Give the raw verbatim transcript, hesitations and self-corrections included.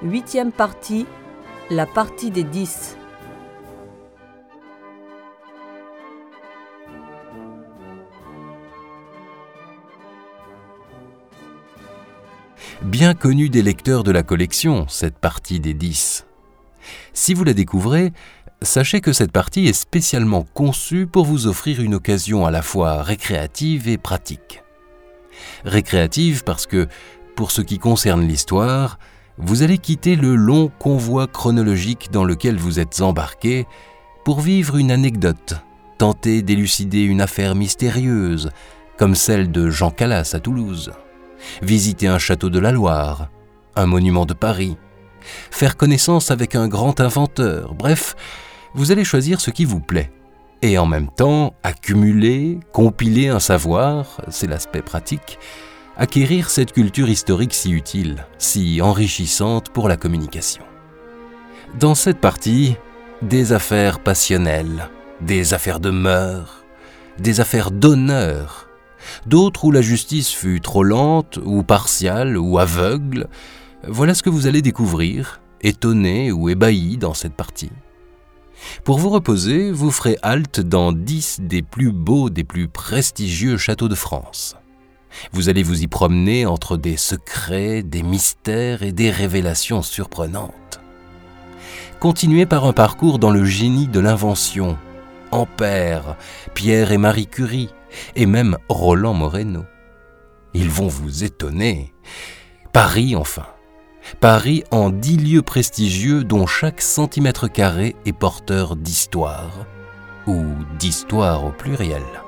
Huitième partie, la partie des dix. Bien connue des lecteurs de la collection, cette partie des dix. Si vous la découvrez, sachez que cette partie est spécialement conçue pour vous offrir une occasion à la fois récréative et pratique. Récréative parce que, pour ce qui concerne l'histoire, vous allez quitter le long convoi chronologique dans lequel vous êtes embarqué pour vivre une anecdote, tenter d'élucider une affaire mystérieuse, comme celle de Jean Calas à Toulouse, visiter un château de la Loire, un monument de Paris, faire connaissance avec un grand inventeur, bref, vous allez choisir ce qui vous plaît. Et en même temps, accumuler, compiler un savoir, c'est l'aspect pratique, acquérir cette culture historique si utile, si enrichissante pour la communication. Dans cette partie, des affaires passionnelles, des affaires de mœurs, des affaires d'honneur, d'autres où la justice fut trop lente, ou partiale, ou aveugle, voilà ce que vous allez découvrir, étonné ou ébahi dans cette partie. Pour vous reposer, vous ferez halte dans dix des plus beaux, des plus prestigieux châteaux de France. Vous allez vous y promener entre des secrets, des mystères et des révélations surprenantes. Continuez par un parcours dans le génie de l'invention, Ampère, Pierre et Marie Curie, et même Roland Moreno. Ils vont vous étonner. Paris enfin. Paris en dix lieux prestigieux dont chaque centimètre carré est porteur d'histoire, ou d'histoire au pluriel.